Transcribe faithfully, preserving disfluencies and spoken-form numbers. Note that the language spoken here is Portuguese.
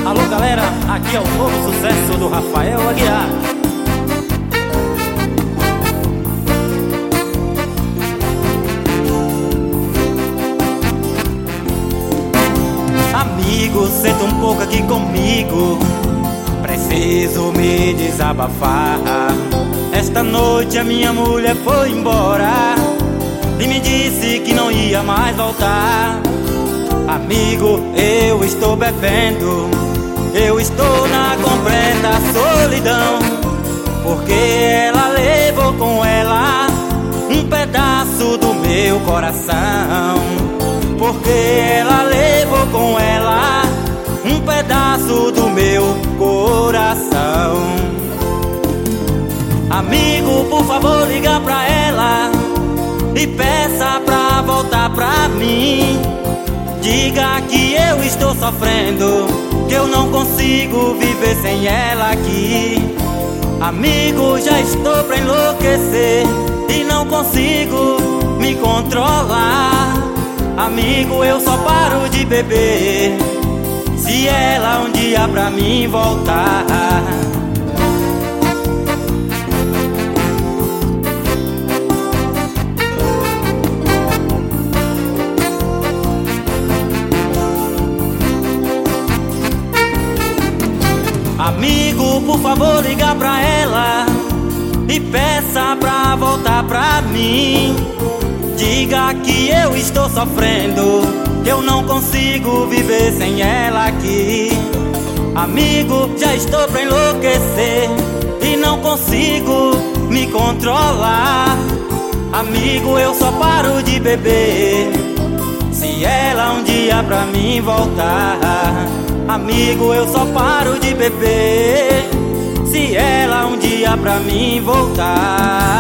Alô galera, aqui é o novo sucesso do Rafael Aguiar. Amigo, senta um pouco aqui comigo, preciso me desabafar. Esta noite a minha mulher foi embora e me disse que não ia mais voltar. Amigo, eu estou bebendo, eu estou na completa solidão, porque ela levou com ela um pedaço do meu coração. Porque ela levou com ela um pedaço do meu coração. Amigo, por favor, liga pra ela e peça pra voltar pra mim. Diga que eu estou sofrendo, que eu não consigo viver sem ela aqui. Amigo, já estou pra enlouquecer e não consigo me controlar. Amigo, eu só paro de beber se ela um dia pra mim voltar. Amigo, por favor, liga pra ela e peça pra voltar pra mim. Diga que eu estou sofrendo, que eu não consigo viver sem ela aqui. Amigo, já estou pra enlouquecer e não consigo me controlar. Amigo, eu só paro de beber se ela um dia pra mim voltar. Amigo, eu só paro de beber se ela um dia pra mim voltar.